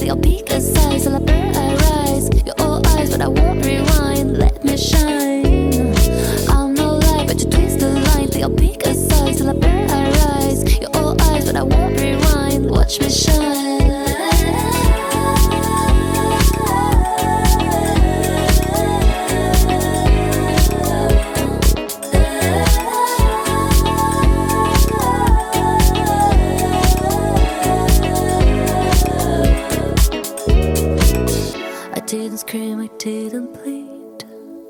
kindly, I'll peek aside till I burn, I rise. You're all eyes, but I won't rewind. Let me shine. I'm no lie, but you twist the line. Till I'll peek aside till I burn, I rise. You're all eyes, but I won't rewind. Watch me shine. I didn't scream, I didn't plead.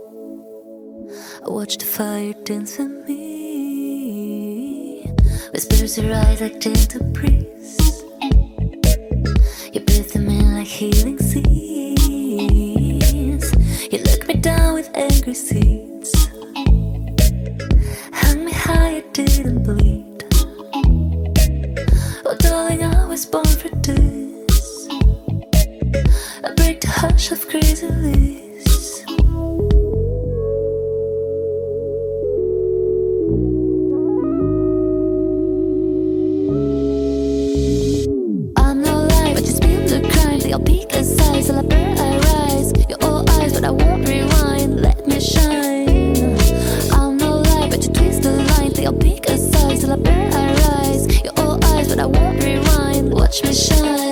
I watched the fire dance in me. Whispers arise like gentle breeze. You breathe them in like healing seas. You look me down with angry seeds. Hung me high, I didn't bleed. Oh darling, I was born for this. I break the hush of crazy lists. I'm no lie, but you spill the crime. Till I'll peek aside till I burn, I rise. You're all eyes, but I won't rewind. Let me shine. I'm no lie, but you twist the line. Till I'll peek aside till I burn, I rise. You're all eyes, but I won't rewind. Watch me shine.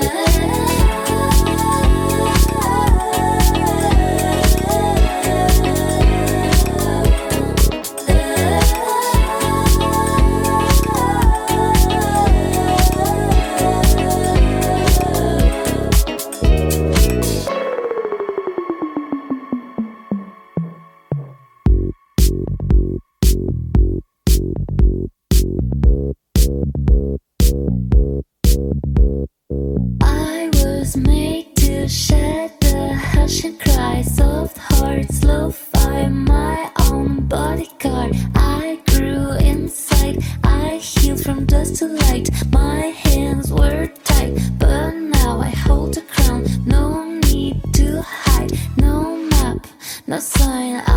I was made to shed the hush and cry. Soft heart, slow fire, my own bodyguard. I grew inside, I healed from dust to light. My hands were tight, but now I hold the crown. No need to hide, no map, no sign.